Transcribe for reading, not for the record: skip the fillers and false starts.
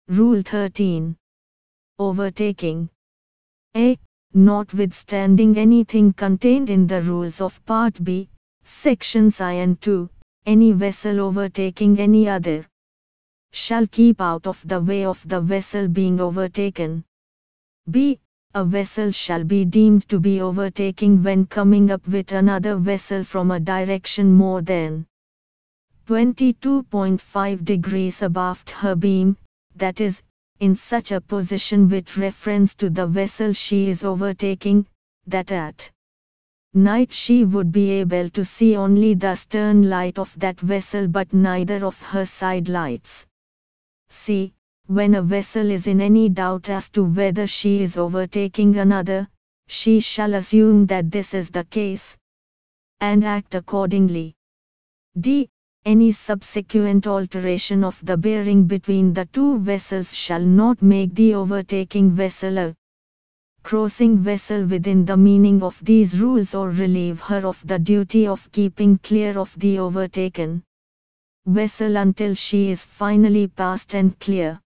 Rule 13. Overtaking. A. Notwithstanding anything contained in the rules of Part B, Sections I and II, any vessel overtaking any other shall keep out of the way of the vessel being overtaken. B. A vessel shall be deemed to be overtaking when coming up with another vessel from a direction more than 22.5 degrees abaft her beam, that is, in such a position with reference to the vessel she is overtaking, that at night she would be able to see only the stern light of that vessel but neither of her side lights. C. When a vessel is in any doubt as to whether she is overtaking another, she shall assume that this is the case, and act accordingly. D. Any subsequent alteration of the bearing between the two vessels shall not make the overtaking vessel a crossing vessel within the meaning of these rules or relieve her of the duty of keeping clear of the overtaken vessel until she is finally past and clear.